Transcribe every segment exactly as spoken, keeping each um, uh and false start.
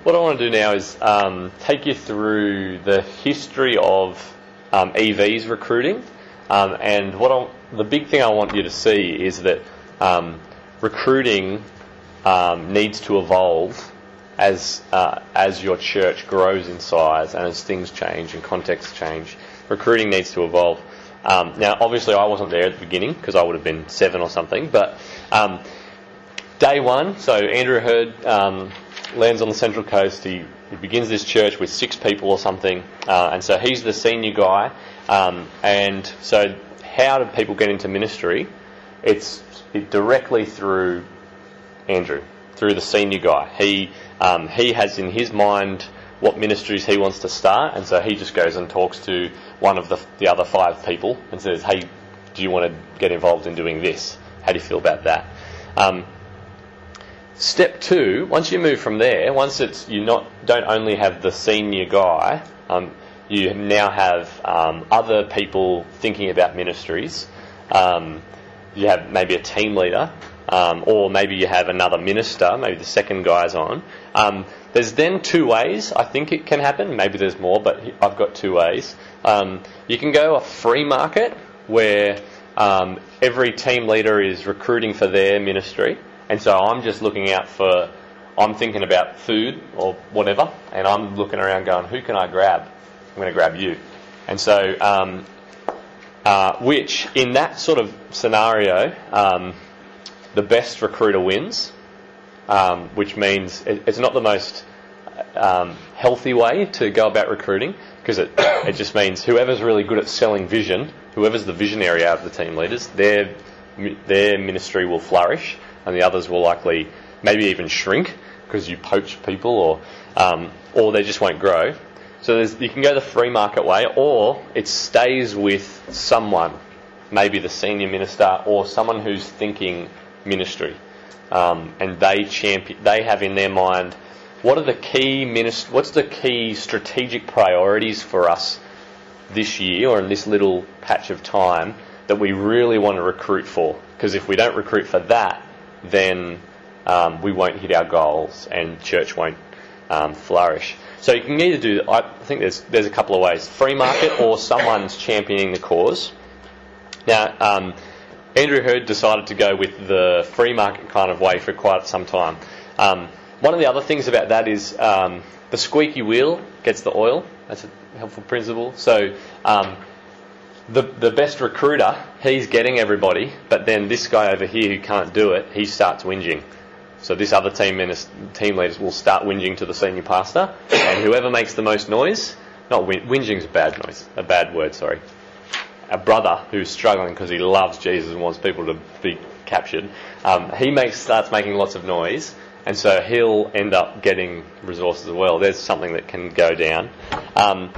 what I want to do now is um, take you through the history of um, E V's recruiting, um, and what I, the big thing I want you to see is that um, recruiting um, needs to evolve as uh, as your church grows in size and as things change and contexts change. Recruiting needs to evolve. Um, now, obviously, I wasn't there at the beginning because I would have been seven or something, but um, day one, so Andrew Hurd um, lands on the Central Coast. He, he begins this church with six people or something, uh, and so he's the senior guy. Um, and so how do people get into ministry? It's directly through Andrew, through the senior guy. He um, he has in his mind what ministries he wants to start, and so he just goes and talks to one of the, the other five people and says, hey, do you want to get involved in doing this? How do you feel about that? Um, Step two, once you move from there, once it's you not don't only have the senior guy, um, you now have um, other people thinking about ministries. Um, you have maybe a team leader, um, or maybe you have another minister, maybe the second guy's on. Um, there's then two ways I think it can happen. Maybe there's more, but I've got two ways. Um, you can go a free market where um, every team leader is recruiting for their ministry. And so I'm just looking out for, I'm thinking about food or whatever, and I'm looking around going, who can I grab? I'm going to grab you. And so, um, uh, which, in that sort of scenario, um, the best recruiter wins, um, which means it, it's not the most um, healthy way to go about recruiting, because it, it just means whoever's really good at selling vision, whoever's the visionary out of the team leaders, their their ministry will flourish, and the others will likely maybe even shrink because you poach people, or um, or they just won't grow. So there's, you can go the free market way, or it stays with someone, maybe the senior minister or someone who's thinking ministry, um, and they champion. They have in their mind what are the key minist- What's the key strategic priorities for us this year or in this little patch of time that we really want to recruit for? Because if we don't recruit for that, then um, we won't hit our goals and church won't um, flourish. So you can either do, I think there's there's a couple of ways, free market or someone's championing the cause. Now, um, Andrew Hurd decided to go with the free market kind of way for quite some time. Um, one of the other things about that is um, the squeaky wheel gets the oil. That's a helpful principle. So um, the the best recruiter, he's getting everybody, but then this guy over here who can't do it, he starts whinging. So this other team minis- team leaders will start whinging to the senior pastor, and whoever makes the most noise, not whin- whinging's a bad noise, a bad word, sorry. A brother who's struggling because he loves Jesus and wants people to be captured, um, he makes starts making lots of noise, and so he'll end up getting resources as well. There's something that can go down. Um,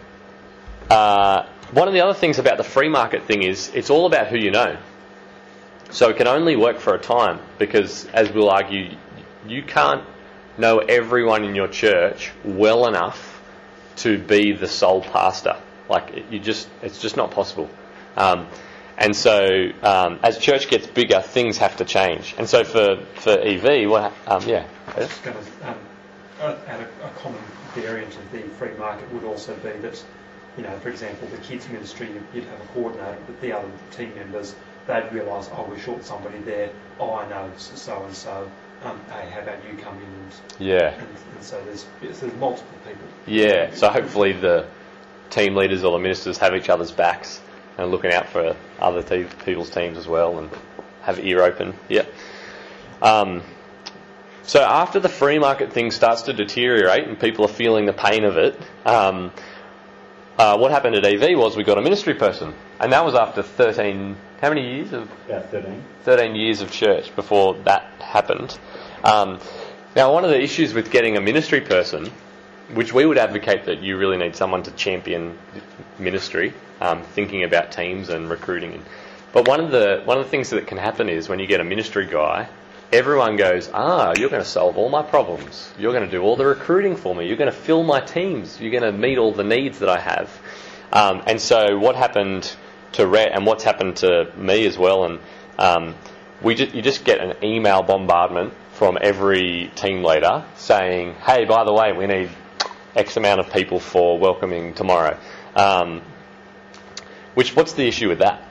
uh, one of the other things about the free market thing is it's all about who you know. So it can only work for a time because, as we'll argue, you can't know everyone in your church well enough to be the sole pastor. Like, you just, it's just not possible. Um, and so, um, as church gets bigger, things have to change. And so for, for E V, what, um, yeah. I was just going to um, add a, a common variant of the free market would also be that, you know, for example, the kids ministry, you'd have a coordinator, but the other team members, they'd realise, oh, we're short somebody there. Oh, I know so and so. Um, hey, how about you come in? And, yeah. And, and so there's there's multiple people. Yeah. So hopefully the team leaders or the ministers have each other's backs and looking out for other te- people's teams as well, and have ear open. Yeah. Um, so after the free market thing starts to deteriorate and people are feeling the pain of it, um, uh, what happened at E V was we got a ministry person, and that was after thirteen. How many years of? Yeah, thirteen. thirteen years of church before that happened. Um, now, one of the issues with getting a ministry person, which we would advocate that you really need someone to champion ministry, um, thinking about teams and recruiting. But one of the one of the things that can happen is when you get a ministry guy, everyone goes, ah, you're going to solve all my problems. You're going to do all the recruiting for me. You're going to fill my teams. You're going to meet all the needs that I have. Um, and so what happened to Rhett, and what's happened to me as well, and um, we just, you just get an email bombardment from every team leader saying, hey, by the way, we need X amount of people for welcoming tomorrow. Um, which, what's the issue with that?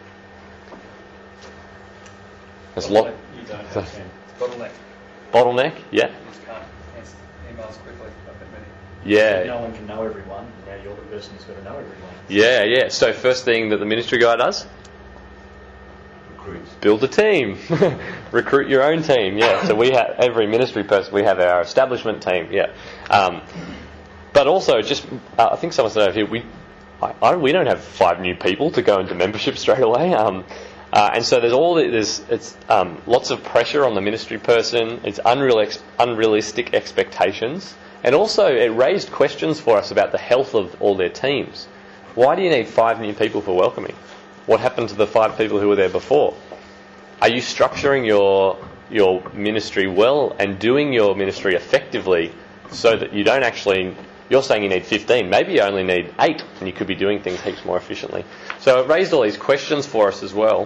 There's a lot. You don't have ten. Bottleneck. Bottleneck, yeah. You just can't answer emails quickly. Not that many. Yeah. No one can know everyone. Now you're the person who's got to know everyone. Yeah, yeah. So first thing that the ministry guy does? Recruit. Build a team. Recruit your own team, yeah. So we have, every ministry person, we have our establishment team, yeah. Um, but also, just, uh, I think someone said over here, we, I, I, we don't have five new people to go into membership straight away. Um, uh, and so there's all, the, there's, it's um, lots of pressure on the ministry person. It's unreal, ex, unrealistic expectations. And also, it raised questions for us about the health of all their teams. Why do you need five new people for welcoming? What happened to the five people who were there before? Are you structuring your your ministry well and doing your ministry effectively so that you don't actually... You're saying you need fifteen. Maybe you only need eight and you could be doing things heaps more efficiently. So it raised all these questions for us as well,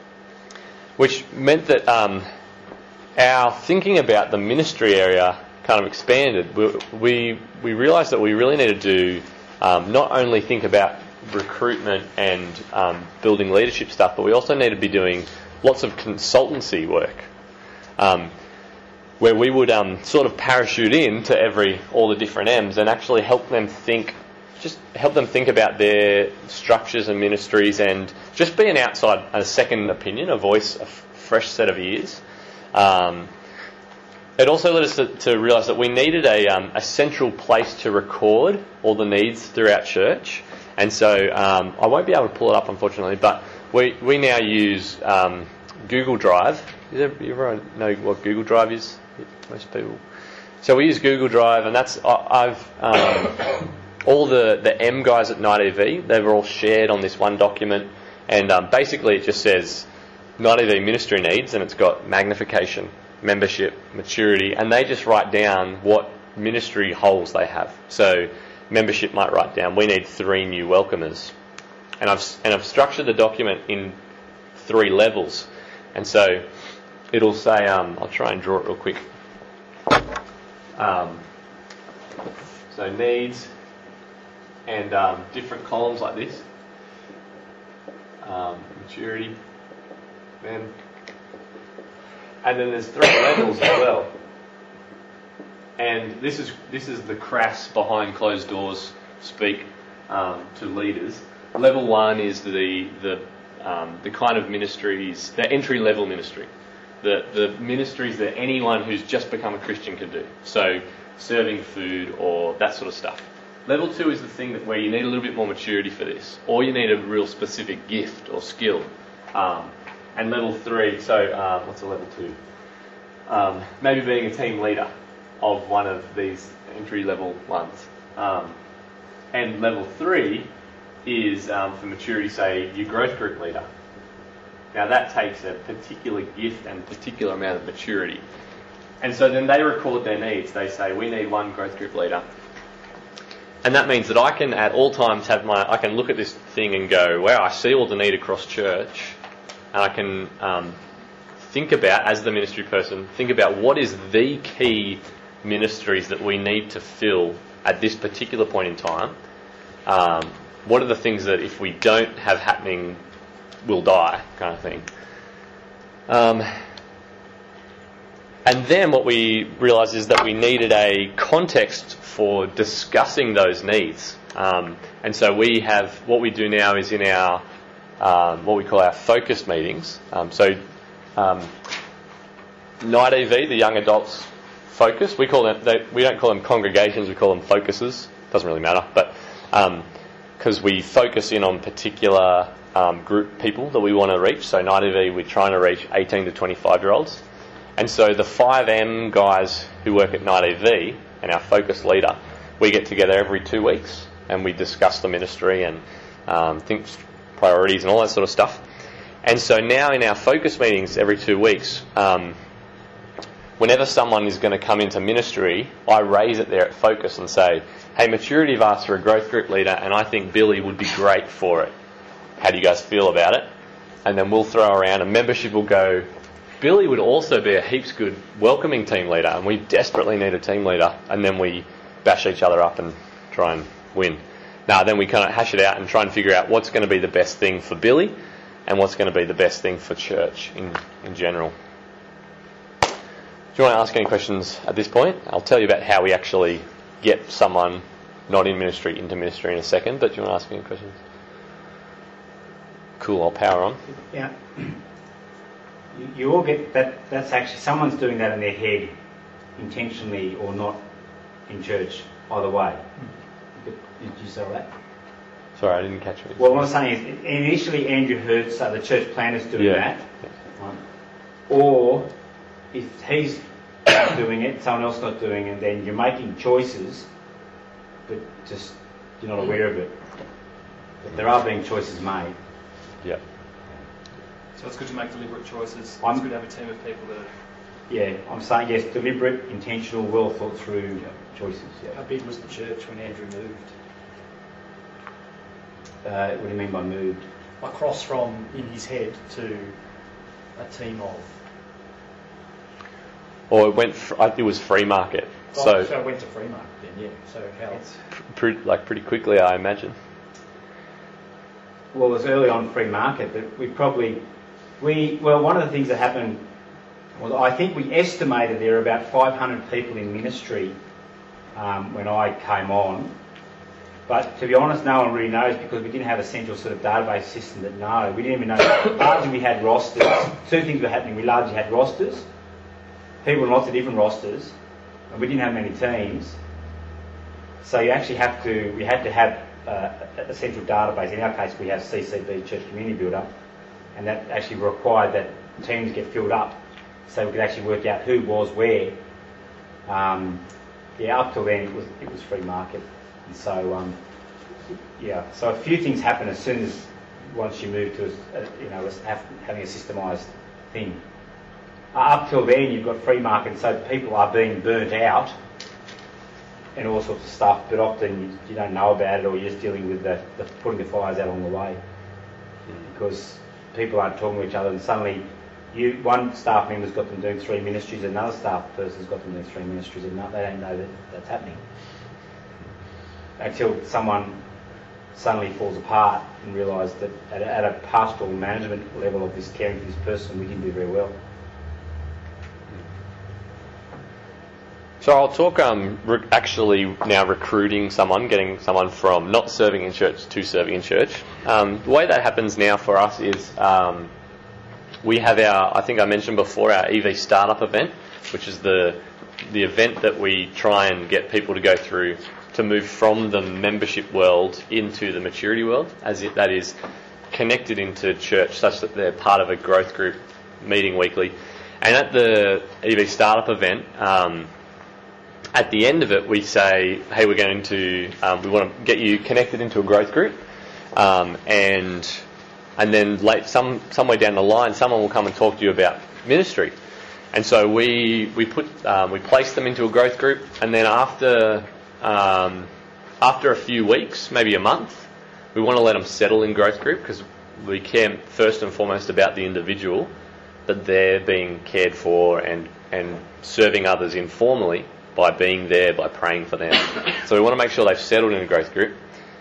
which meant that um, our thinking about the ministry area kind of expanded. We we, we realised that we really need to do um, not only think about recruitment and um, building leadership stuff, but we also need to be doing lots of consultancy work, um, where we would um, sort of parachute in to every all the different M's and actually help them think, just help them think about their structures and ministries, and just be an outside, a second opinion, a voice, a f- fresh set of ears. Um, It also led us to, to realise that we needed a, um, a central place to record all the needs throughout church. And so um, I won't be able to pull it up, unfortunately, but we, we now use um, Google Drive. Does everyone know what Google Drive is? Most people. So we use Google Drive, and that's I've um, all the, the M guys at Night E V. They've all shared on this one document, and um, basically it just says Night E V ministry needs, and it's got magnification, membership, maturity, and they just write down what ministry holes they have. So membership might write down, we need three new welcomers, and I've and I've structured the document in three levels, and so it'll say, um, I'll try and draw it real quick. Um, so needs, and um, different columns like this. Um, maturity, mem. And then there's three levels as well. And this is this is the crass behind closed doors speak um, to leaders. Level one is the the um, the kind of ministries, the entry level ministry, the the ministries that anyone who's just become a Christian can do. So serving food or that sort of stuff. Level two is the thing that where you need a little bit more maturity for this, or you need a real specific gift or skill. Um, And level three, so um, what's a level two? Um, maybe being a team leader of one of these entry level ones. Um, and level three is um, for maturity, say, your growth group leader. Now that takes a particular gift and particular amount of maturity. And so then they record their needs. They say, we need one growth group leader. And that means that I can at all times have my, I can look at this thing and go, wow, I see all the need across church. And I can um, think about, as the ministry person, think about what is the key ministries that we need to fill at this particular point in time. Um, what are the things that if we don't have happening, will die, kind of thing. Um, and then what we realised is that we needed a context for discussing those needs. Um, and so we have, what we do now is in our Um, what we call our focus meetings. Um, so, um, Night E V, the young adults focus. We call them. They, we don't call them congregations. We call them focuses. Doesn't really matter, but because um, we focus in on particular um, group people that we want to reach. So, Night E V, we're trying to reach eighteen to twenty-five year olds, and so the five M guys who work at Night E V and our focus leader, we get together every two weeks and we discuss the ministry and um, think. priorities and all that sort of stuff. And so now in our focus meetings every two weeks, um, whenever someone is going to come into ministry, I raise it there at Focus and say, hey, Maturity have asked for a growth group leader and I think Billy would be great for it. How do you guys feel about it? And then we'll throw around, and membership will go, Billy would also be a heaps good welcoming team leader, and we desperately need a team leader, and then we bash each other up and try and win. Now, then we kind of hash it out and try and figure out what's going to be the best thing for Billy and what's going to be the best thing for church in, in general. Do you want to ask any questions at this point? I'll tell you about how we actually get someone not in ministry into ministry in a second, but do you want to ask any questions? Cool, I'll power on. Yeah. You, you all get that, that's actually, someone's doing that in their head, intentionally or not, in church, either way. Did you say that? Sorry, I didn't catch it. Well, what I'm saying is, initially Andrew heard so the church planner's doing Yeah. that. Right? Or, if he's not doing it, someone else not doing it, then you're making choices, but just, you're not aware of it. But there are being choices made. Yeah. So it's good to make deliberate choices. I'm- It's good to have a team of people that are... Yeah, I'm saying yes, deliberate, intentional, well thought through choices. How Yeah. big was the church when Andrew moved? Uh, what do you mean by moved? Across from, in his head, to a team of... Or it went. Fr- it was free market, Oh, so, so it went to free market then, yeah. So how... pr- like pretty quickly, I imagine. Well, it was early on free market, but we probably, we, well, one of the things that happened was I think we estimated there were about five hundred people in ministry um, when I came on. But to be honest, no one really knows because we didn't have a central sort of database system that know. We didn't even know. Largely we had rosters. Two things were happening. We largely had rosters. People in lots of different rosters. And we didn't have many teams. So you actually have to, we had to have uh, a central database. In our case, we have C C B, Church Community Builder. And that actually required that teams get filled up so we could actually work out who was where. Um, yeah, up till then it was, it was free market. And so, um, yeah, so a few things happen as soon as once you move to, a, you know, having a systemised thing. Uh, up till then, you've got free market, so people are being burnt out and all sorts of stuff, but often you, you don't know about it or you're just dealing with the, the putting the fires out along the way because people aren't talking to each other and suddenly you, one staff member's got them doing three ministries, another staff person's got them doing three ministries and not, they don't know that that's happening. Until someone suddenly falls apart and realises that at a, at a pastoral management level of this caring for this person, we didn't do very well. So I'll talk um, re- actually now recruiting someone, getting someone from not serving in church to serving in church. Um, the way that happens now for us is um, we have our, I think I mentioned before, our E V startup event, which is the the event that we try and get people to go through to move from the membership world into the maturity world, as it, that is connected into church such that they're part of a growth group meeting weekly. And at the E V startup event, um, at the end of it, we say, hey, we're going to, um, we want to get you connected into a growth group, um, and and then late, some somewhere down the line, someone will come and talk to you about ministry. And so we we put um, we place them into a growth group, and then after um, after a few weeks, maybe a month, we want to let them settle in growth group because we care first and foremost about the individual, that they're being cared for and and serving others informally by being there, by praying for them. So we want to make sure they've settled in a growth group.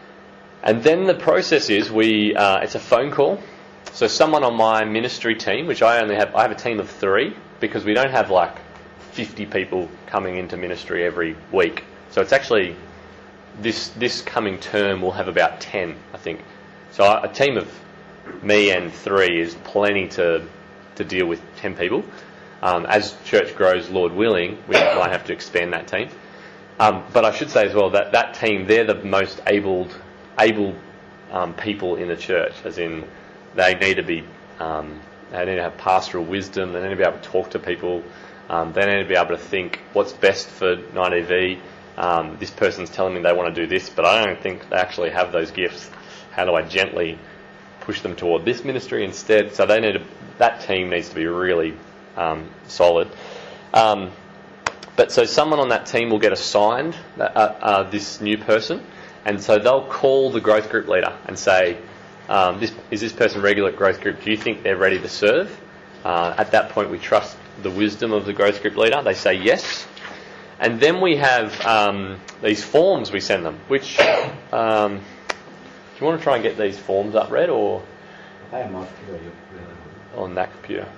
And then the process is we uh, it's a phone call. So someone on my ministry team, which I only have, I have a team of three because we don't have like fifty people coming into ministry every week. So it's actually, this this coming term we'll have about ten, I think. So a team of me and three is plenty to to deal with ten people. Um, as church grows, Lord willing, we might have to expand that team. Um, but I should say as well that that team, they're the most able, able um, people in the church, as in they need to be, um, they need to have pastoral wisdom, they need to be able to talk to people, um, they need to be able to think what's best for nine E V. Um, this person's telling me they want to do this, but I don't think they actually have those gifts. How do I gently push them toward this ministry instead? So they need to, that team needs to be really Um, solid. Um, but so someone on that team will get assigned uh, uh, this new person, and so they'll call the growth group leader and say, um, this, is this person regular at growth group? Do you think they're ready to serve? Uh, at that point, we trust the wisdom of the growth group leader. They say yes. And then we have um, these forms we send them, which, um, do you want to try and get these forms up, Red, or Hey, my computer. on that computer?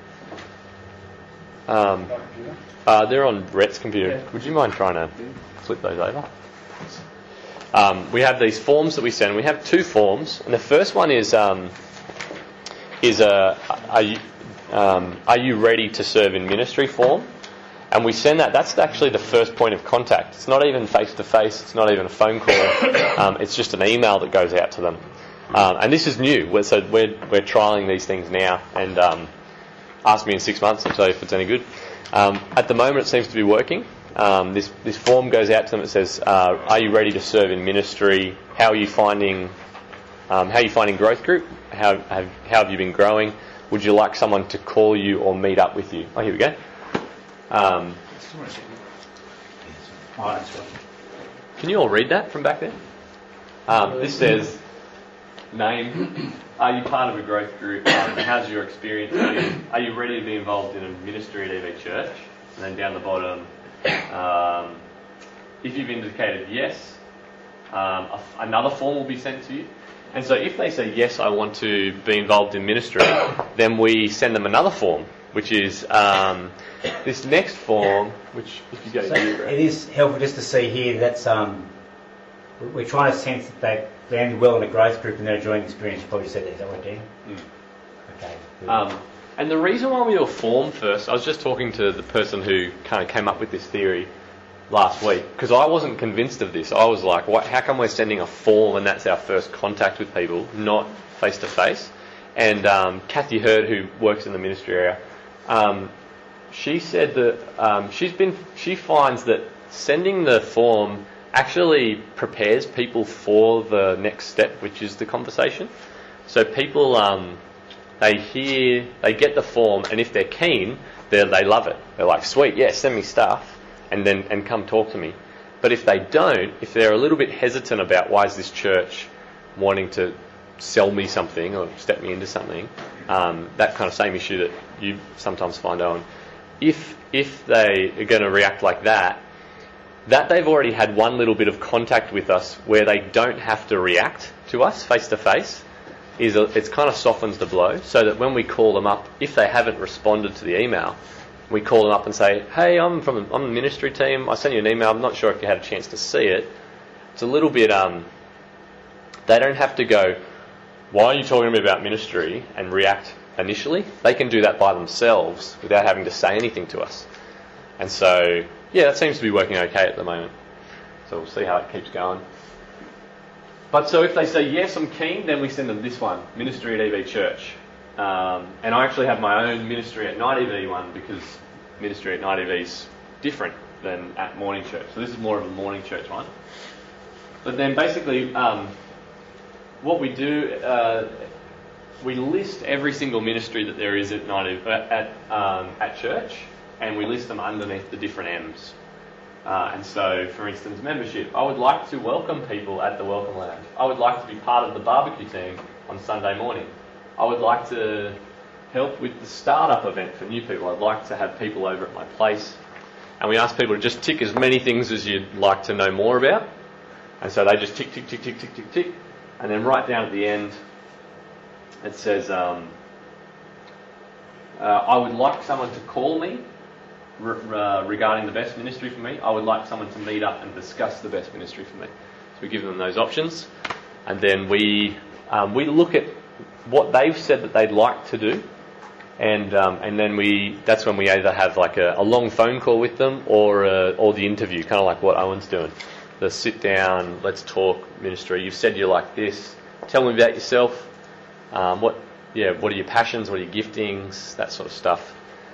Um, uh, they're on Rhett's computer. Would you mind trying to flip those over? Um, we have these forms that we send. We have two forms, and the first one is um, is a are you, um, are you ready to serve in ministry form, and we send that. That's actually the first point of contact. It's not even face to face. It's not even a phone call. Um, it's just an email that goes out to them, um, and this is new. We're, so we're we're trialing these things now, and um, ask me in six months. I'll tell you if it's any good. Um, at the moment, it seems to be working. Um, this this form goes out to them. It says, uh, "Are you ready to serve in ministry? How are you finding um, how are you finding growth group? How have how have you been growing? Would you like someone to call you or meet up with you?" Oh, here we go. Um, Oh, that's right. can you all read that from back there? Um, this says, "Name. Are you part of a growth group? Um, how's your experience been? Are you ready to be involved in a ministry at E V Church?" And then down the bottom. Um, if you've indicated yes, um, a, another form will be sent to you. And so if they say, yes, I want to be involved in ministry, then we send them another form, which is um, this next form, which if you go So here, it is helpful just to see here that's um, we're trying to sense that they've landed well in a growth group and they're enjoying the experience. You probably said that, is that right, Dan? Mm. Okay. Good. Um, and the reason why we do a form first, I was just talking to the person who kind of came up with this theory last week, because I wasn't convinced of this. I was like, what, how come we're sending a form and that's our first contact with people, not face-to-face? And um, Kathy Hurd, who works in the ministry area, um, she said that um, she's been, she finds that sending the form actually prepares people for the next step, which is the conversation. So people... Um, They hear, they get the form, and if they're keen, they they love it. They're like, sweet, yeah, send me stuff, and then and come talk to me. But if they don't, if they're a little bit hesitant about why is this church wanting to sell me something or step me into something, um, that kind of same issue that you sometimes find, Owen, if if they are going to react like that, that they've already had one little bit of contact with us where they don't have to react to us face to face, is a, it's kind of softens the blow, so that when we call them up, if they haven't responded to the email, we call them up and say, hey, I'm from I'm the ministry team, I sent you an email, I'm not sure if you had a chance to see it. It's a little bit, um, they don't have to go, why are you talking to me about ministry, and react initially. They can do that by themselves without having to say anything to us. And so, yeah, that seems to be working okay at the moment. So we'll see how it keeps going. But so if they say, yes, I'm keen, then we send them this one, Ministry at E V Church. Um, and I actually have my own Ministry at Night E V one, because Ministry at Night E V is different than at Morning Church. So this is more of a Morning Church one. But then basically, um, what we do, uh, we list every single ministry that there is at night at um, at church, and we list them underneath the different M's. Uh, and so, for instance, membership. I would like to welcome people at the Welcome Lounge. I would like to be part of the barbecue team on Sunday morning. I would like to help with the startup event for new people. I'd like to have people over at my place. And we ask people to just tick as many things as you'd like to know more about. And so they just tick, tick, tick, tick, tick, tick, tick. And then right down at the end, it says, um, uh, I would like someone to call me re- uh, regarding the best ministry for me. I would like someone to meet up and discuss the best ministry for me. So we give them those options. And then we um, we look at what they've said that they'd like to do. And um, and then we that's when we either have like a, a long phone call with them or uh, or the interview, kind of like what Owen's doing. The sit down, let's talk ministry. You've said you like this. Tell me about yourself. Um, what, yeah, what are your passions? What are your giftings? That sort of stuff.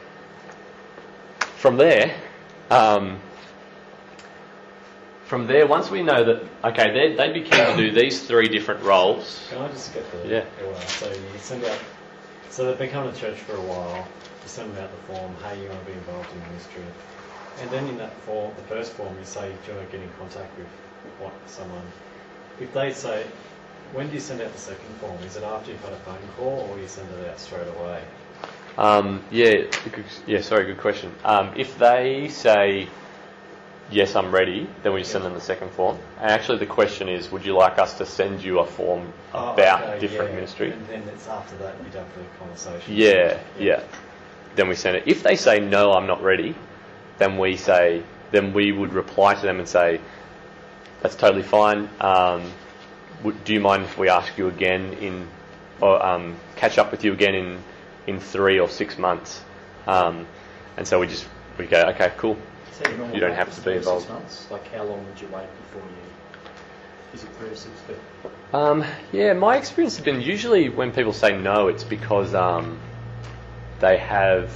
From there, um, from there, once we know that, okay, they they be keen to do these three different roles. Can I just get the Yeah. order? So you send out, so they've been coming to church for a while. You send them out the form, hey, you want to be involved in ministry. And then in that form, the first form, you say, do you want to get in contact with what someone? If they say, when do you send out the second form? Is it after you've had a phone call, or you send it out straight away? Um, yeah, good, yeah. Sorry, good question. Um, if they say yes, I'm ready, then we send them the second form. And actually, the question is, would you like us to send you a form Oh, about okay, different yeah. ministry? And then it's after that you'd have the conversation. Yeah, yeah. Then we send it. If they say no, I'm not ready, then we say, then we would reply to them and say, that's totally fine. Um, would, do you mind if we ask you again in, or um, catch up with you again in, in three or six months? Um, and so we just we go, okay, cool. So your normal You don't have practice to be is three involved. Six months. Like how long would you wait before you? Is it three to six? But Um, yeah, my experience has been usually when people say no, it's because um, they have,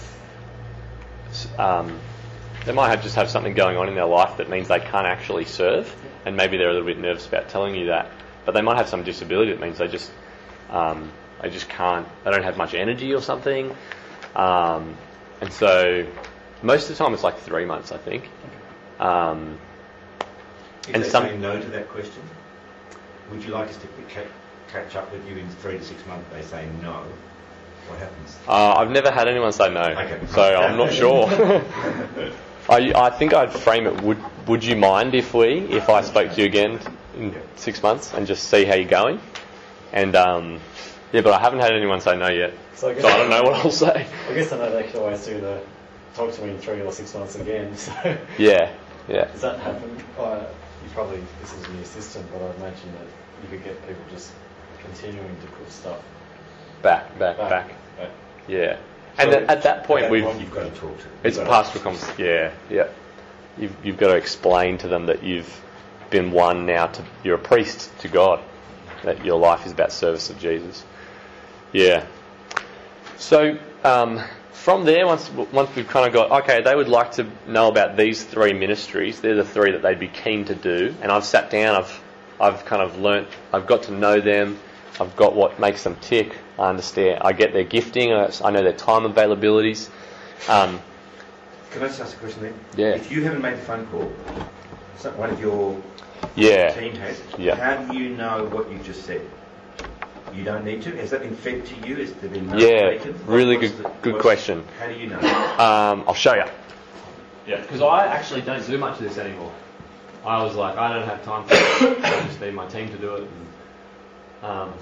um, they might have just have something going on in their life that means they can't actually serve, and maybe they're a little bit nervous about telling you that. But they might have some disability that means they just, um, they just can't, they don't have much energy or something, um, and so most of the time it's like three months, I think. Um, If and they some- say no to that question, would you like us to ca- catch up with you in three to six months? They say no. What happens? Uh, I've never had anyone say no, Okay. so I'm not sure. I, I think I'd frame it, would would you mind if we, if I spoke to you again in six months and just see how you're going? And um, yeah, but I haven't had anyone say no yet, So I, guess so I don't know what I'll say. I guess I know they could always do the talk to me in three or six months again. So Yeah, yeah. does that happen? Uh, you probably, this is the assistant, but I imagine that you could get people just continuing to put stuff Back, back, back. back. back. Yeah. And then at that point, At that we've point, you've got to talk to them. it's You've got to- pastoral conversation. Yeah, yeah. You've you've got to explain to them that you've been one now to you're a priest to God, that your life is about service of Jesus. Yeah. So um, from there, once once we've kind of got okay, they would like to know about these three ministries. They're the three that they'd be keen to do. And I've sat down. I've I've kind of learnt. I've got to know them. I've got what makes them tick. I understand. I get their gifting. I I know their time availabilities. Um, Can I just ask a question then? Yeah. If you haven't made the phone call, so one of your yeah. team has, Yeah. how do you know what you just said? You don't need to? Has that been fed to you? Has there been no Yeah. taken? What- Really what's good the- good what's- question. How do you know? Um, I'll show you. Yeah, because I actually don't do much of this anymore. I was like, I don't have time for it. I just need my team to do it. And, um,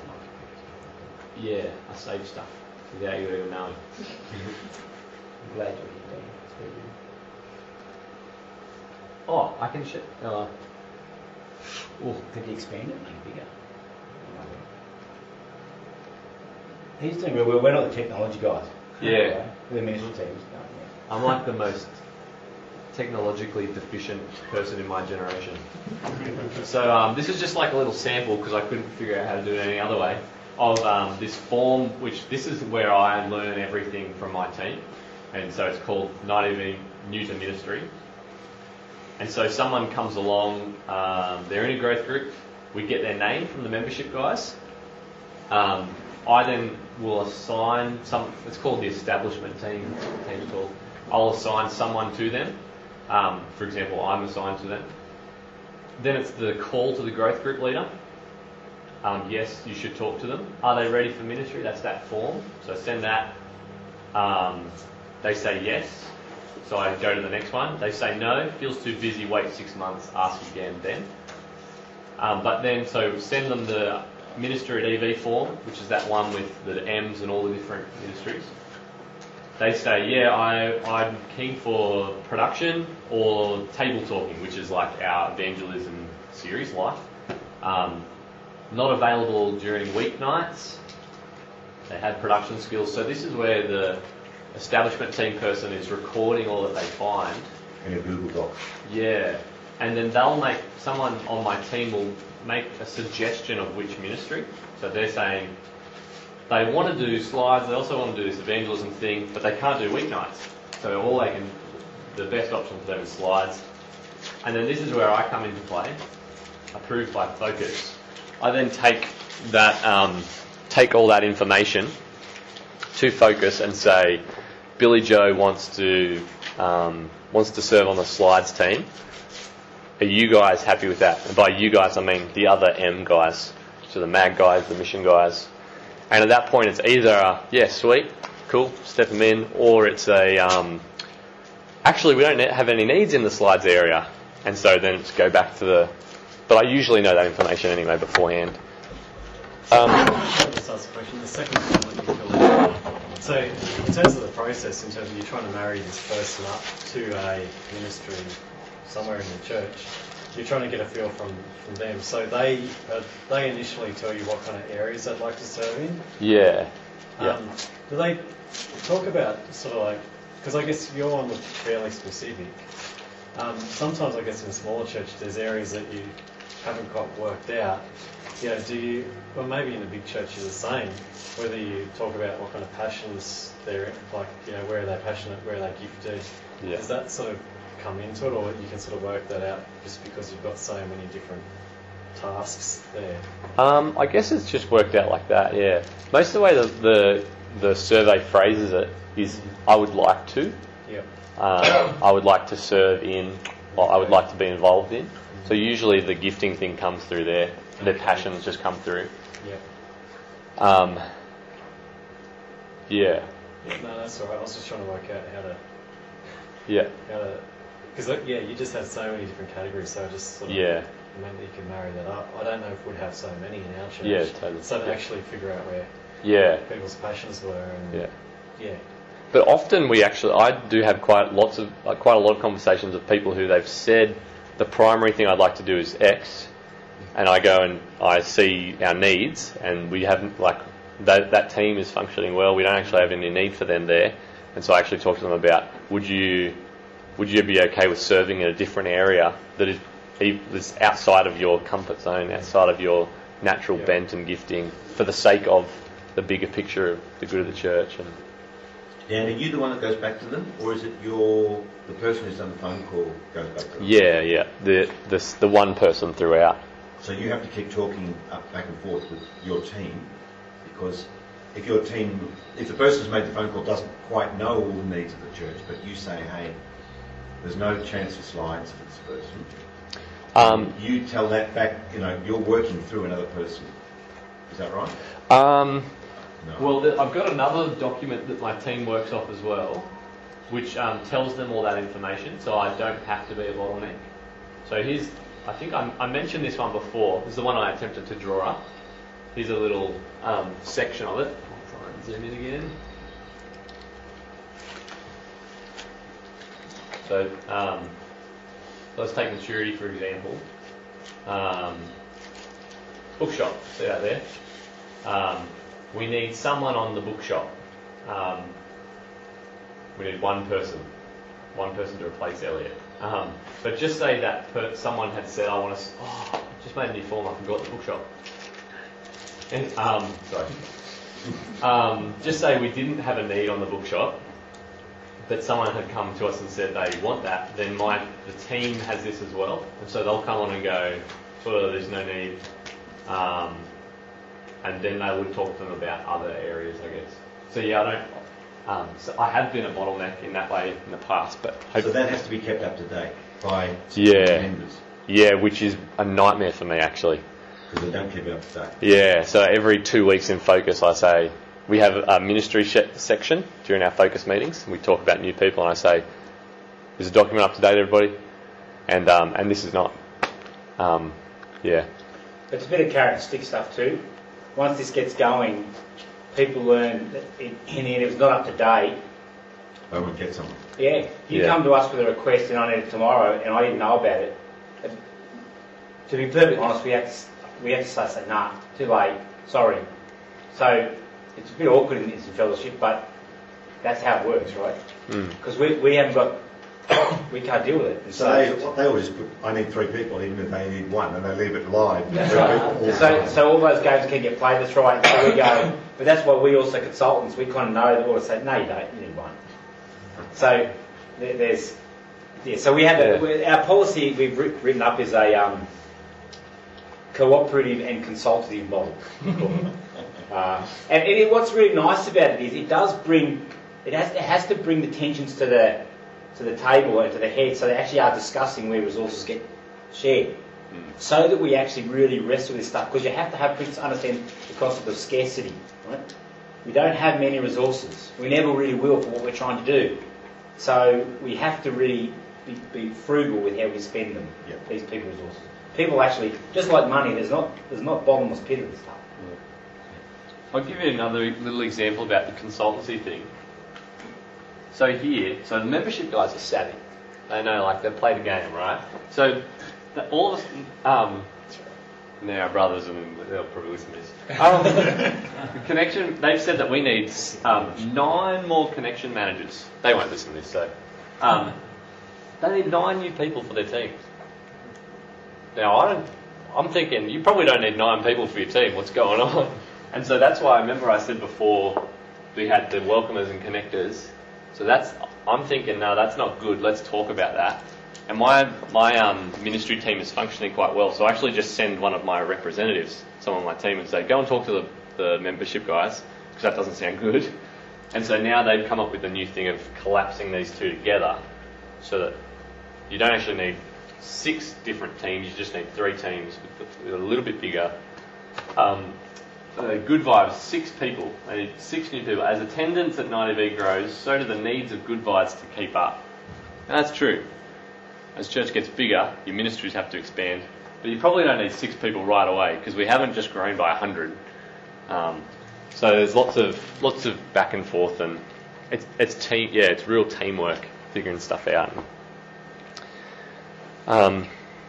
yeah, I save stuff without you even knowing. I'm glad you're here. It's very good. Oh, I can shit. Uh, oh, Could you expand it, make it bigger? He's doing real well. We're not the technology guys. Yeah. We're the ministry teams. No, yeah. I'm like the most technologically deficient person in my generation. So um, this is just like a little sample because I couldn't figure out how to do it any other way of um, this form, which this is where I learn everything from my team. And so it's called ninety V New to Ministry. And so someone comes along, um, they're in a growth group, we get their name from the membership guys. Um, I then will assign some, it's called the establishment team, the team's called. I'll assign someone to them. Um, for example, I'm assigned to them. Then it's the call to the growth group leader. Um, yes, you should talk to them. Are they ready for ministry? That's that form. So send that. Um, they say yes. So I go to the next one. They say no, feels too busy, wait six months, ask again then. Um, but then, so send them the Ministry at E V form, which is that one with the M's and all the different ministries. They say, yeah, I, I'm keen for production or table talking, which is like our evangelism series, Life. Um, not available during weeknights. They had production skills. So this is where the establishment team person is recording all that they find. In a Google Doc. Yeah. And then they'll make, someone on my team will make a suggestion of which ministry. So they're saying they want to do slides, they also want to do this evangelism thing, but they can't do weeknights. So all they can, the best option for them is slides. And then this is where I come into play, approved by Focus. I then take that, um, take all that information to Focus and say, Billy Joe wants to um, wants to serve on the slides team. Are you guys happy with that? And by you guys, I mean the other M guys, so the mag guys, the mission guys. And at that point, it's either uh, yeah, sweet, cool, step them in. Or it's a, um, actually we don't have any needs in the slides area, and so then it's go back to the, but I usually know that information anyway beforehand. Um, I'll just ask a question. The second one that you fill in. So, in terms of the process, in terms of you trying to marry this person up to a ministry somewhere in the church, you're trying to get a feel from, from them. So they uh, they initially tell you what kind of areas they'd like to serve in. yeah, yeah. Um, do they talk about sort of like, because I guess your one was fairly specific. Um, sometimes I guess in a smaller church there's areas that you haven't quite worked out. You know, do you, well maybe in a big church is the same, whether you talk about what kind of passions they're, like, you know, where are they passionate, where are they gifted. Yeah. Does that sort of come into it, or you can sort of work that out just because you've got so many different tasks there? Um, I guess it's just worked out like that, yeah. Most of the way the, the, the survey phrases it is, I would like to. Yep. Um, I would like to serve in, or I would like to be involved in. So usually the gifting thing comes through there. Their passions just come through. Yep. Um, yeah. Yeah, no, that's all right. I was just trying to work out how to, Yeah. how to, because yeah, you just had so many different categories, so I just sort of Yeah. meant that you could marry that up. I don't know if we'd have so many in our church. Yeah, totally. So to Yeah. actually figure out where Yeah. people's passions were, and Yeah. yeah, But often we actually, I do have quite lots of, like, quite a lot of conversations with people who they've said the primary thing I'd like to do is X, and I go and I see our needs, and we haven't, like, that that team is functioning well. We don't actually have any need for them there, and so I actually talk to them about, would you would you be okay with serving in a different area that is is outside of your comfort zone, outside of your natural Yeah. bent and gifting, for the sake of the bigger picture of the good of the church. And Dan, are you the one that goes back to them, or is it your the person who's done the phone call goes back to them? yeah, yeah, the the the one person throughout. So you have to keep talking up back and forth with your team, because if your team, if the person who's made the phone call doesn't quite know all the needs of the church, but you say, hey, there's no chance for slides for this person, Um, you tell that back, you know, you're working through another person. Is that right? um, No. well, th- I've got another document that my team works off as well, which um, tells them all that information, so I don't have to be a bottleneck. So here's, I think I, I mentioned this one before. This is the one I attempted to draw up. Here's a little um, section of it. I'll try and zoom in again. So um, let's take maturity for example. Um, bookshop, see that there? Um, we need someone on the bookshop. Um, we need one person, one person to replace Elliot. Um, but just say that per- someone had said, I want to, oh, I just made a new form, I forgot the bookshop. And, um, sorry. Um, just say we didn't have a need on the bookshop, but someone had come to us and said they want that, then my the team has this as well. And so they'll come on and go, sort of, there's no need. Um, and then they would talk to them about other areas, I guess. So yeah, I don't, um, so I have been a bottleneck in that way in the past, but So that has to be kept up to date by Yeah. members, yeah, which is a nightmare for me actually. because they don't keep it up to date. Yeah, so every two weeks in Focus I say, we have a ministry sh- section during our Focus meetings. We talk about new people and I say, is the document up to date, everybody? And um, and this is not. Um, yeah. It's a bit of carrot and stick stuff too. Once this gets going, people learn that in, in the end it was not up to date. They would get someone. Yeah, you Yeah. come to us with a request and I need it tomorrow and I didn't know about it. To be perfectly honest, we had to, we had to say, say nah, too late, sorry. So it's a bit awkward in this fellowship, but that's how it works, right? Because we, we haven't got, we can't deal with it. And So they, they all just put, I need three people, even if they need one, and they leave it live. That's right. So, so all those games can get played, that's right. So we go, but that's why we also consultants, we kind of know that all to say, no you don't, you need one. So there, there's, yeah, so we have, a, we- our policy we've writ- written up is a um, cooperative and consultative model. uh, and, and it, what's really nice about it is it does bring, it has, it has to bring the tensions to the, to the table and to the head, so they actually are discussing where resources get shared. So that we actually really wrestle with this stuff, because you have to have people to understand the concept of scarcity, right? we don't have many resources. We never really will for what we're trying to do. So we have to really be, be frugal with how we spend them, Yep. these people resources. People actually, just like money, there's not there's not bottomless pit of stuff. I'll give you another little example about the consultancy thing. So here, so the membership guys are savvy. They know, like, they've played a game, right? So the, all of us, um, now our brothers, and they'll probably listen to this. Um, the connection, they've said that we need um, nine more connection managers. They won't listen to this, so. Um, they need nine new people for their teams. Now, I don't, I'm thinking, you probably don't need nine people for your team. What's going on? And so that's why I remember I said before we had the welcomers and connectors. So that's, I'm thinking, no, that's not good. Let's talk about that. And my my um, ministry team is functioning quite well. So I actually just send one of my representatives, someone on my team, and say, go and talk to the, the membership guys, because that doesn't sound good. And so now they've come up with a new thing of collapsing these two together so that you don't actually need six different teams, you just need three teams with, with a little bit bigger. Um, uh, Good Vibes, six people. They need six new people. As attendance at ninety V grows, so do the needs of Good Vibes to keep up. And that's true. As church gets bigger, your ministries have to expand. But you probably don't need six people right away, because we haven't just grown by a hundred. Um, so there's lots of lots of back and forth, and it's it's team yeah, it's real teamwork figuring stuff out. Um,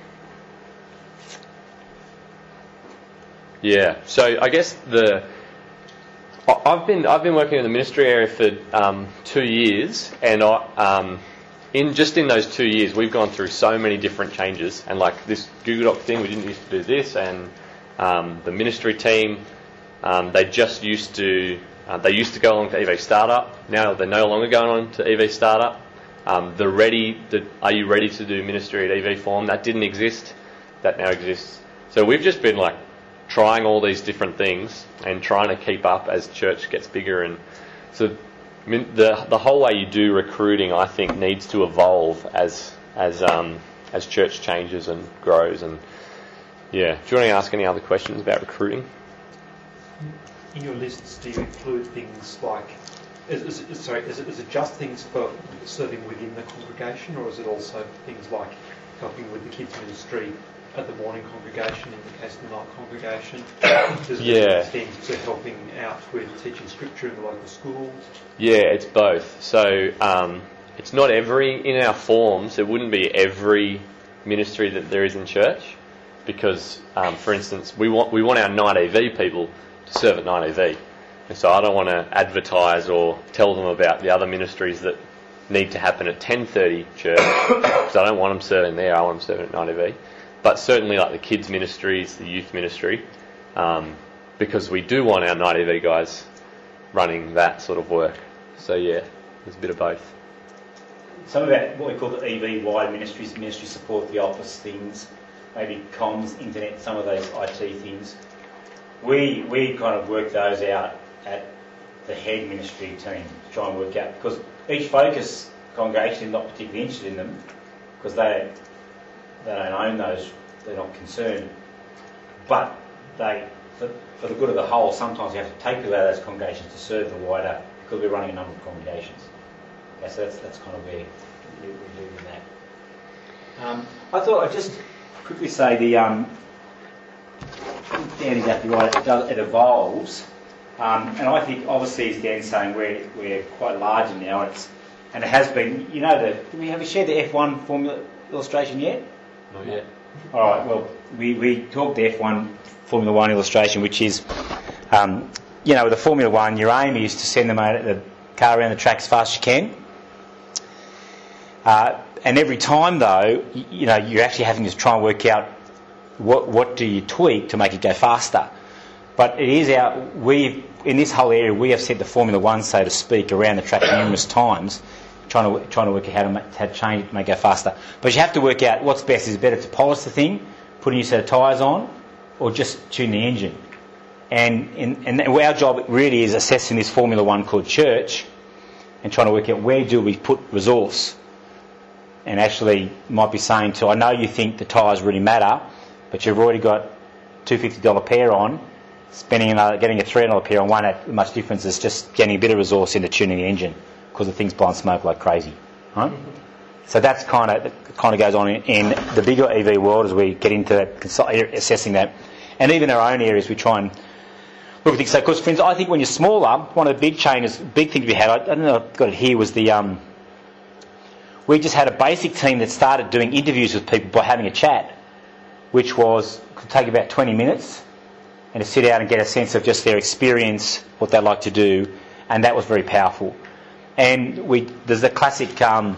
yeah, so I guess the I- I've been I've been working in the ministry area for um, two years, and I, um, in just in those two years, we've gone through so many different changes. And like this Google Doc thing, we didn't used to do this, and um, the ministry team, um, they just used to uh, they used to go along to E V Startup. Now they're no longer going on to E V Startup. Um, the ready, the are you ready to do ministry at E V form? That didn't exist. That now exists. So we've just been like trying all these different things and trying to keep up as church gets bigger. And so I mean, the the whole way you do recruiting, I think, needs to evolve as as um, as church changes and grows. And yeah, do you want to ask any other questions about recruiting? In your lists, do you include things like, is, is, it- sorry, is it, is it just things for serving within the congregation, or is it also things like helping with the kids ministry at the morning congregation, in the case of the night congregation? Does Yeah. it extend to helping out with teaching scripture in the local schools? Yeah, it's both. So um, it's not every, in our forms, it wouldn't be every ministry that there is in church, because, um, for instance, we want we want our night E V people to serve at night E V. And so I don't want to advertise or tell them about the other ministries that need to happen at ten thirty church, because I don't want them serving there, I want them serving at night E V. But certainly like the kids ministries, the youth ministry, um, because we do want our night E V guys running that sort of work. So yeah, there's a bit of both. Some of that, what we call the E V-wide ministries, ministry support, the office things, maybe comms, internet, some of those I T things. We we kind of work those out at the head ministry team to try and work out, because each focus congregation is not particularly interested in them, because they they don't own those, they're not concerned. But they, for, for the good of the whole, sometimes you have to take people out of those congregations to serve the wider, because we're running a number of congregations. Okay, so that's that's kind of where we- we're doing that. Um, I thought I'd just quickly say the um, Dan exactly right. It, does, it evolves, um, and I think obviously, as Dan's saying, we're we're quite larger now. And it's and it has been. You know, the did we have we shared the F one formula illustration yet? Not yet. All right. Well, we we talked the F one Formula One illustration, which is, um, you know, with the Formula One, your aim is to send them out the car around the track as fast as you can. Uh, and every time, though, you, you know, you're actually having to try and work out what what do you tweak to make it go faster. But it is our we in this whole area we have set the Formula One, so to speak, around the track numerous times, trying to trying to work out how to make, how to change it to make it go faster. But you have to work out what's best. Is it better to polish the thing, put a new set of tyres on, or just tune the engine? And and, and our job really is assessing this Formula One called church, and trying to work out where do we put resource. And actually might be saying to, I know you think the tyres really matter, but you've already got two hundred fifty dollars pair on, spending another, getting a three hundred dollars pair on one at much difference as just getting a bit of resource into tuning the engine because the thing's blowing smoke like crazy, right? So that's kind of kind of goes on in, in the bigger E V world as we get into that, assessing that, and even our own areas we try and look at things. So, because friends, I think when you're smaller, one of the big changes, big things we had, I, I don't know, I've got it here, was the um, we just had a basic team that started doing interviews with people by having a chat, which was could take about twenty minutes, and to sit out and get a sense of just their experience, what they like to do, and that was very powerful. And we there's the classic. Um,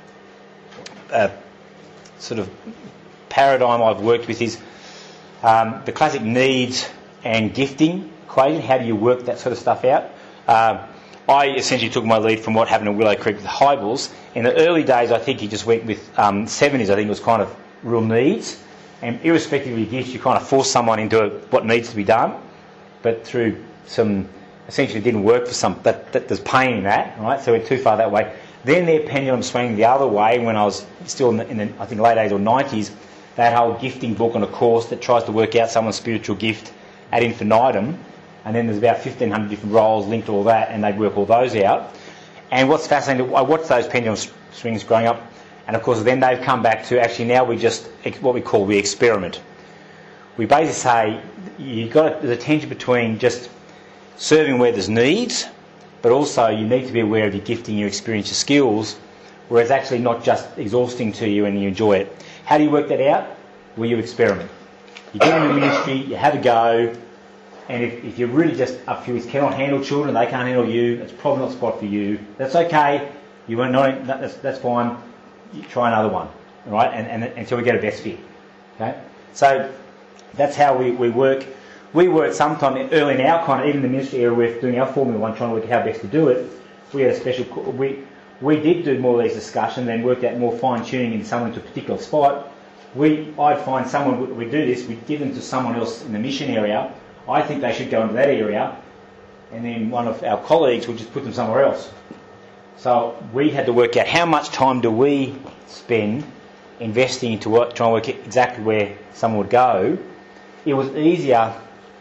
Uh, sort of paradigm I've worked with is um, the classic needs and gifting equation. How do you work that sort of stuff out? Uh, I essentially took my lead from what happened at Willow Creek with Hybels. In the early days, I think he just went with um, seventies. I think it was kind of real needs, and irrespective of your gifts, you kind of force someone into a, what needs to be done. But through some, essentially, it didn't work for some. That, that there's pain in that, right? So we went too far that way. Then their pendulum swung the other way when I was still in the, in the I think, late eighties or nineties. That whole gifting book on a course that tries to work out someone's spiritual gift ad infinitum. And then there's about fifteen hundred different roles linked to all that, and they'd work all those out. And what's fascinating, I watched those pendulum swings growing up, and of course then they've come back to actually now we just, what we call, we experiment. We basically say, you've got there's a tension between just serving where there's needs, but also you need to be aware of your gifting, your experience, your skills, where it's actually not just exhausting to you and you enjoy it. How do you work that out? Well, you experiment. You get into ministry, you have a go, and if, if you're really just up for you, cannot handle children, they can't handle you, it's probably not the spot for you. That's okay. You are not. That's, that's fine. You try another one, all right? And, and until we get a best fit. Okay. So that's how we, we work. We were at some time early in our kind of, even the ministry area, we're doing our Formula One, trying to work out how best to do it. We had a special, we we did do more of these discussions and worked out more fine tuning in someone to a particular spot. We, I'd find someone, we'd do this, we'd give them to someone else in the mission area. I think they should go into that area, and then one of our colleagues would just put them somewhere else. So we had to work out how much time do we spend investing into what, trying to work out exactly where someone would go. It was easier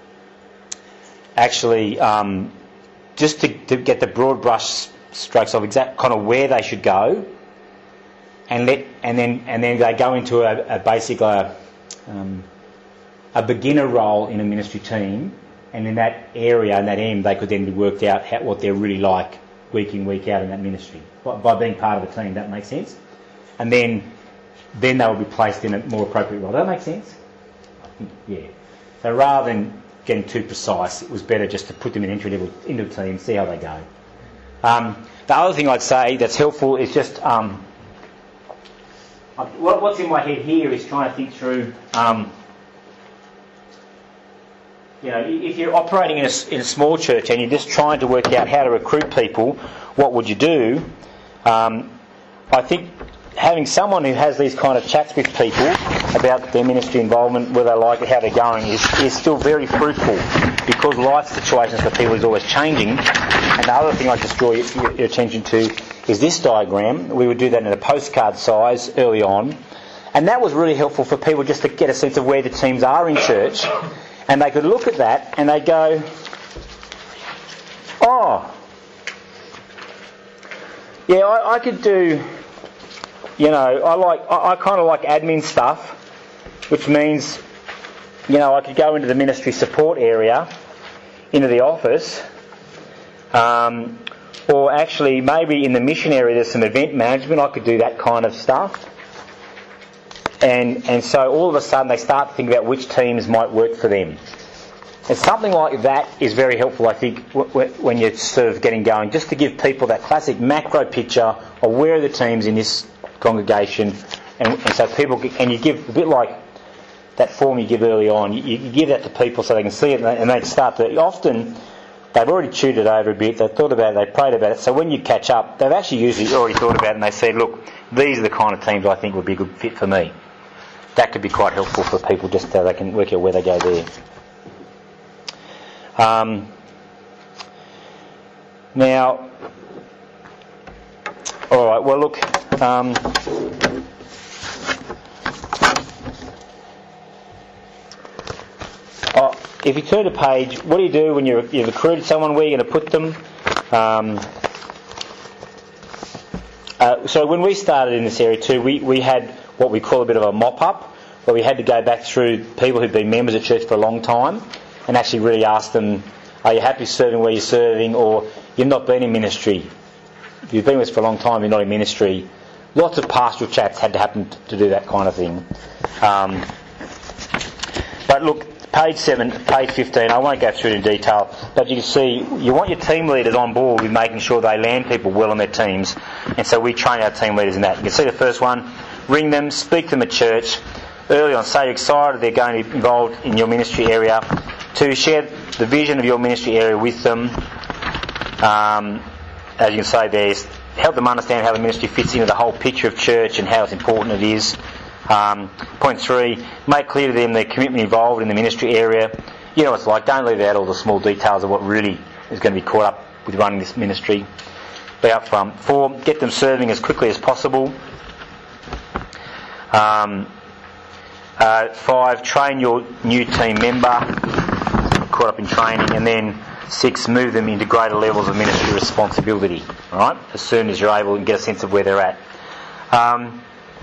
actually um, just to, to get the broad brush strokes of exact kind of where they should go, and let and then and then they go into a, a basic uh, um, a beginner role in a ministry team, and in that area and that end they could then be worked out how, what they're really like week in, week out in that ministry by, by being part of the team. That makes sense. And then then they will be placed in a more appropriate role. Does that make sense? Yeah. So rather than getting too precise, it was better just to put them in entry level into the team, see how they go. Um, the other thing I'd say that's helpful is just um, what, what's in my head here is trying to think through. Um, you know, if you're operating in a, in a small church and you're just trying to work out how to recruit people, what would you do? Um, I think having someone who has these kind of chats with people about their ministry involvement, whether they like it, how they're going, is, is still very fruitful, because life situations for people is always changing. And the other thing I just draw your, your attention to is this diagram. We would do that in a postcard size early on, and that was really helpful for people just to get a sense of where the teams are in church, and they could look at that and they go, oh, yeah, I, I could do. You know, I like I, I kind of like admin stuff, which means, you know, I could go into the ministry support area, into the office, um, or actually maybe in the mission area there's some event management. I could do that kind of stuff, and and so all of a sudden they start to think about which teams might work for them. And something like that is very helpful, I think, w- w- when you're sort of getting going, just to give people that classic macro picture of where are the teams in this congregation, and, and so people can, and you give a bit like that form you give early on. You, you give that to people so they can see it, and they, and they start to. Often they've already chewed it over a bit. They've thought about it. They've prayed about it. So when you catch up, they've actually usually already thought about it, and they said, "Look, these are the kind of teams I think would be a good fit for me." That could be quite helpful for people, just so they can work out where they go there. Um, now, all right. Well, look. Um, I, oh, if you turn to page, what do you do when you're, you've recruited someone? Where are you going to put them? Um, uh, so when we started in this area too, we, we had what we call a bit of a mop-up, where we had to go back through people who've been members of church for a long time and actually really ask them, are you happy serving where you're serving, or you've not been in ministry? If you've been with us for a long time, you're not in ministry. Lots of pastoral chats had to happen to do that kind of thing. Um, but look, page seven, page fifteen, I won't go through it in detail, but you can see you want your team leaders on board with making sure they land people well on their teams, and so we train our team leaders in that. You can see the first one, ring them, speak to them at church, early on, say you're excited they're going to be involved in your ministry area, to share the vision of your ministry area with them. Um, as you can say, there's help them understand how the ministry fits into the whole picture of church and how it's important it is. Um, point three, make clear to them their commitment involved in the ministry area. You know what it's like, don't leave out all the small details of what really is going to be caught up with running this ministry. Be up front. Four, get them serving as quickly as possible. Um, uh, five, train your new team member, caught up in training, and then six, move them into greater levels of ministry responsibility, all right, as soon as you're able and get a sense of where they're at. Um,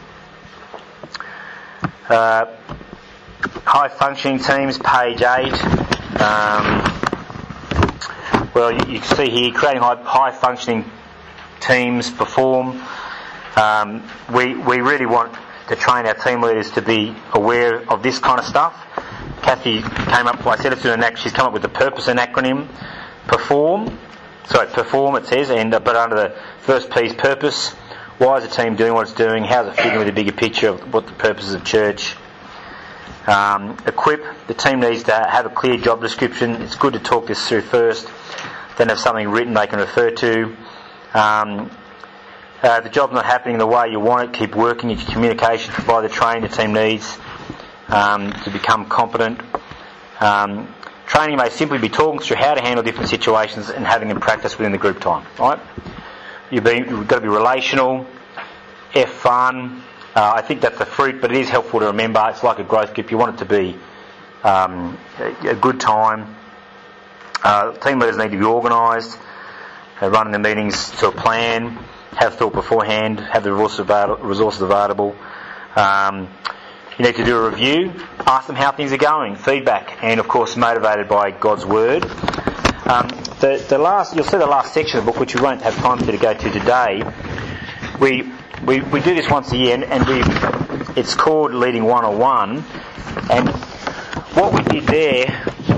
uh, high functioning teams, page eight. Um, well, you, you can see here, creating high, high functioning teams perform. Um, we, we really want to train our team leaders to be aware of this kind of stuff. Kathy came up, well, I said it's in an act, she's come up with the purpose and acronym. Perform, sorry, perform it says, and uh, but under the first piece, purpose. Why is the team doing what it's doing? How's it fitting with the bigger picture of what the purpose is of church? Um, equip, the team needs to have a clear job description. It's good to talk this through first, then have something written they can refer to. Um, uh, if the job's not happening the way you want it, keep working at your communication, provide the training the team needs um, to become competent. Um, training may simply be talking through how to handle different situations and having them practice within the group time. Right? You've, been, you've got to be relational, have fun. Uh, I think that's the fruit, but it is helpful to remember. It's like a growth group. You want it to be um, a, a good time. Uh, team leaders need to be organised, uh, running the meetings to a plan, have thought beforehand, have the resources available. Resources available. Um, you need to do a review, ask them how things are going, feedback, and of course motivated by God's Word. Um, the, the last, you'll see the last section of the book, which we won't have time to go to today. We we, we do this once a year, and, and we it's called Leading one oh one. And what we did there,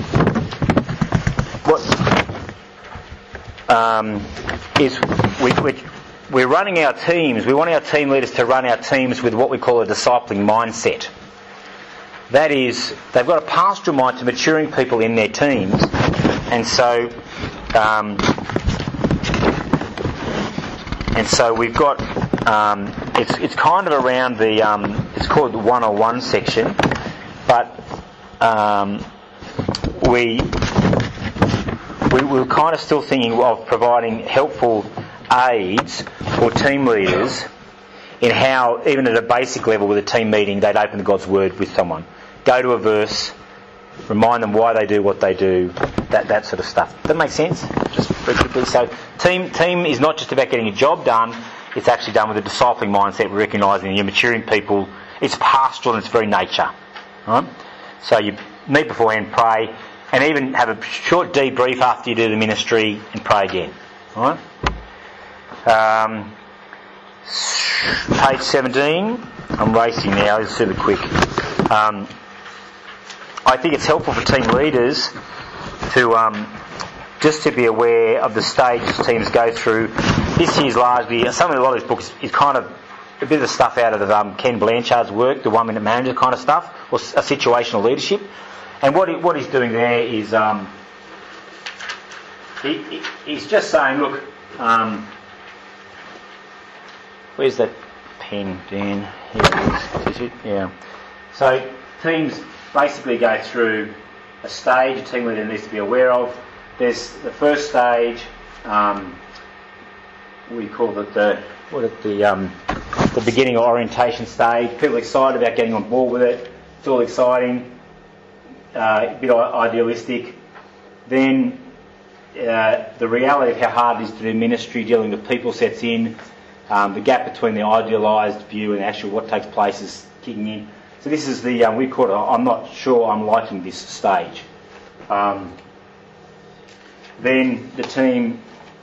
what um, is we, we we're running our teams. We want our team leaders to run our teams with what we call a discipling mindset. That is, they've got a pastoral mind to maturing people in their teams, and so um, and so we've got um, it's it's kind of around the um, it's called the one oh one section, but um, we we we're kind of still thinking of providing helpful aids for team leaders in how, even at a basic level with a team meeting, they'd open God's Word with someone. Go to a verse, remind them why they do what they do, that that sort of stuff. Does that make sense? Just very quickly. So team team is not just about getting a job done, it's actually done with a discipling mindset, recognising you're maturing people. It's pastoral in its very nature. Right? So you meet beforehand, pray, and even have a short debrief after you do the ministry and pray again. All right? Um, page seventeen. I'm racing now. It's super quick. Um, I think it's helpful for team leaders to um, just to be aware of the stages teams go through. This year's largely, some of a lot of this book is, is kind of a bit of the stuff out of um, Ken Blanchard's work, the one-minute manager kind of stuff, or a situational leadership. And what he, what he's doing there is um, he, he, he's just saying, look. Um, Where's that pen, Dan? Here it is. Is it? Yeah. So teams basically go through a stage a team leader needs to be aware of. There's the first stage. Um, we call it the what it the um, the beginning or orientation stage. People are excited about getting on board with it. It's all exciting. uh, a bit i- idealistic. Then uh, the reality of how hard it is to do ministry, dealing with people sets in. Um, the gap between the idealised view and actual what takes place is kicking in. So this is the, um, we call it, I'm not sure I'm liking this stage. Um, then the team,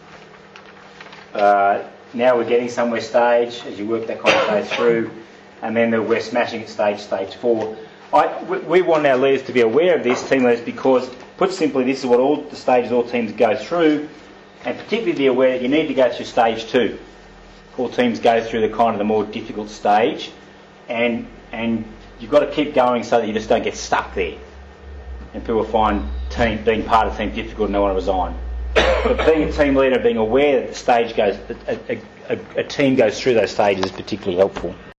uh, now we're getting somewhere stage, as you work that kind of stage through, and then the, we're smashing at stage, stage four. I, we, we want our leaders to be aware of this, team leaders, because, put simply, this is what all the stages all teams go through, and particularly be aware that you need to go through stage two. All teams go through the kind of the more difficult stage, and and you've got to keep going so that you just don't get stuck there, and people find team being part of the team difficult and they want to resign. But being a team leader, being aware that the stage goes, a, a, a, a team goes through those stages is particularly helpful.